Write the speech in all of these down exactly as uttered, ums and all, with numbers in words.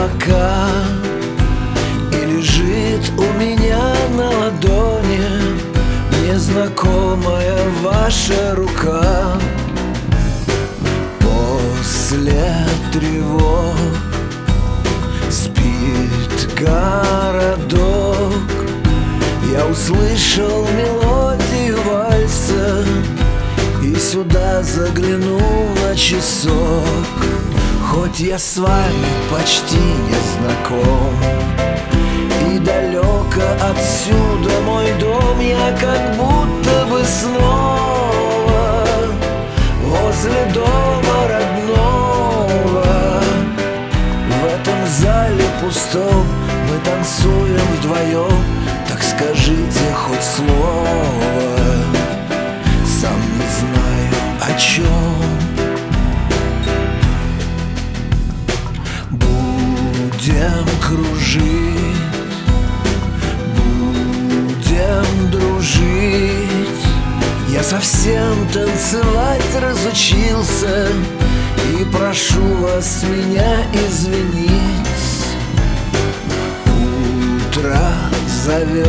пока, и лежит у меня на ладони незнакомая ваша рука. После тревог спит городок. Я услышал мелодию вальса и сюда заглянул на часок. Хоть я с вами почти не знаком, и далеко отсюда мой дом, я как будто бы снова возле дома родного. В этом зале пустом мы танцуем вдвоем. Так скажите хоть слово, сам не знаю о чем. Будем кружить, будем дружить. Я совсем танцевать разучился, и прошу вас меня извинить. Утро зовет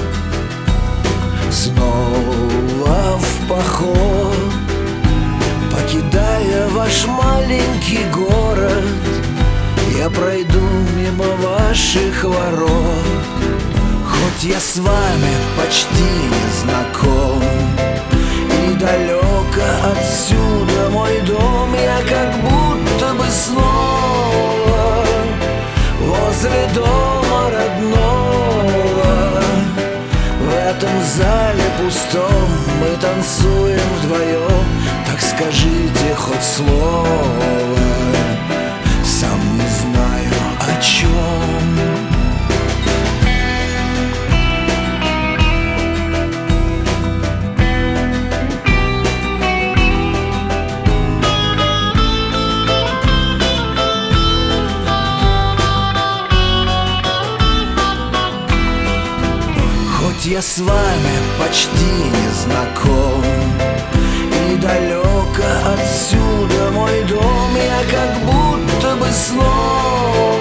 снова в поход, покидая ваш маленький город. Я пройду мимо ваших ворот. Хоть я с вами почти не знаком, и далеко отсюда мой дом, я как будто бы снова возле дома родного. В этом зале пустом мы танцуем вдвоем. Так скажите хоть слово, сам не знаю о чем. Хоть я с вами почти не знаком, и далеко отсюда мой дом, я как будто бы снова